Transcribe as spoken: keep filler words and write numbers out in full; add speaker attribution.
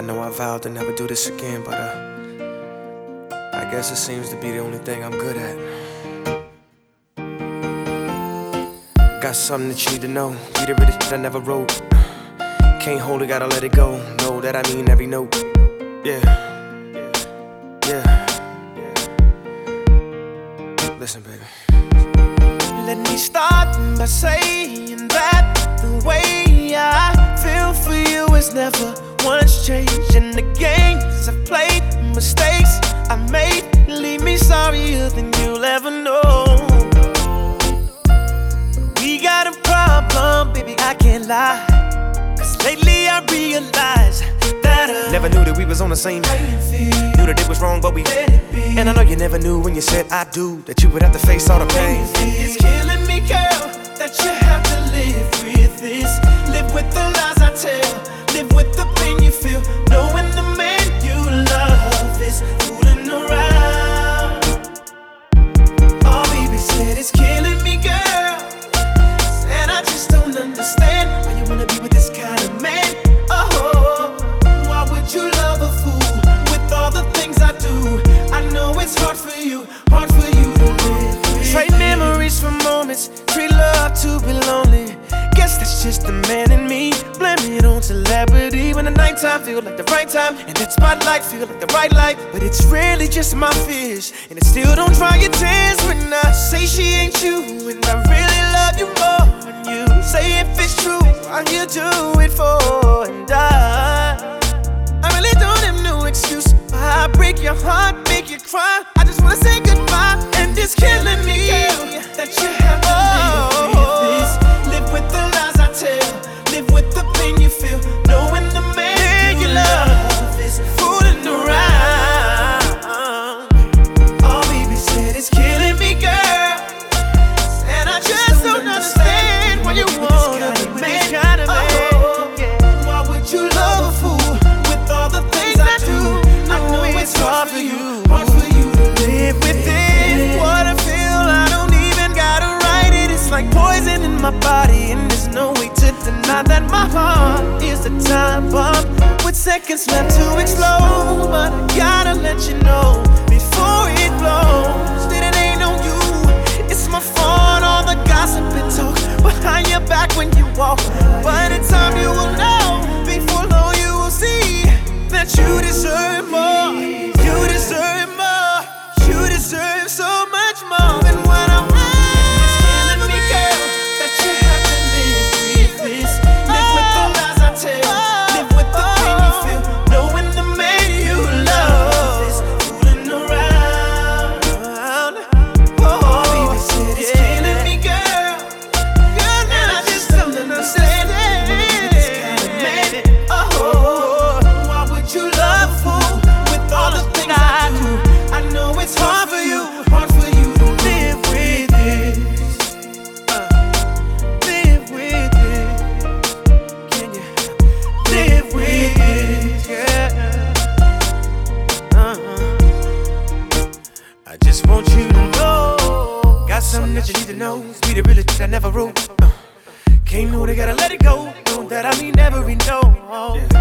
Speaker 1: know I vowed to never do this again, but uh, I guess it seems to be the only thing I'm good at. Got something that you need to know. Be the realest shit I never wrote. Can't hold it, gotta let it go. Know that I mean every note. Yeah, yeah. Listen, baby.
Speaker 2: Let me start by saying that the way I feel for you is never once changed. In the games I've played, mistakes I made, leave me sorrier than you'll ever know. We got a problem, baby, I can't lie. Cause lately I realize that I
Speaker 1: never knew that we was on the same page. Knew that it was wrong, but we let it be. And I know you never knew when you said I do that you would have to face all the pain.
Speaker 2: It's killing me, girl, that you have to live with this. Live with the lies I tell, live with the pain you feel, knowing the man you love is fooling around. Oh, baby said it's killing me, girl. Said I just don't understand why you wanna be with this kind of man. Oh, why would you love a fool with all the things I do? I know it's hard for you, hard for you to live with. Trade memories for moments, treat love to be lonely. Guess that's just the man in me. Blame it on celebrity. When the nighttime feel like the right time, and that spotlight feel like the right light. But it's really just my fears, and it still don't dry your tears when I say she ain't you. And I really love you more than you say if it's true. Why you do it for? And I, I really don't have no excuse. I break your heart, make you cry. I just wanna say goodbye, and it's killing me that you have to live with this. Live with the lies I tell, live with the pain you feel, knowing the man you love is fooling around. Oh, baby said it's killing me, girl. And I just don't understand why you wanna be with this kind of man. Why would you love a fool with all the things I do? I know it's hard for you, hard for you to live with it. What I feel, I don't even gotta write it. It's like poison in my body, and there's no way to deny that my heart is a time bomb with seconds left to explode. But I gotta let you know before it blows that it ain't on you. It's my fault, all the gossip and talk behind your back when you walk. But in time you will know, before long you will see that you deserve more. You deserve more. You deserve so much more than what I'm. It's killing me, girl, that you have to live with this. Live with the lies I tell, live with the pain you feel, knowing the man you love is fooling around. Oh, baby said it's killing me, girl. Girl, and I just don't understand this kind of man. Oh, why would you love a fool with all the things I do? I know it's hard for you, hard for you to live with this. Uh, live with this. Can you live with this? Yeah. Uh-huh. I just want you to know, got something that you need to know. Be the realest shit I never wrote. Uh, can't know they gotta let it go. Know that I mean every no.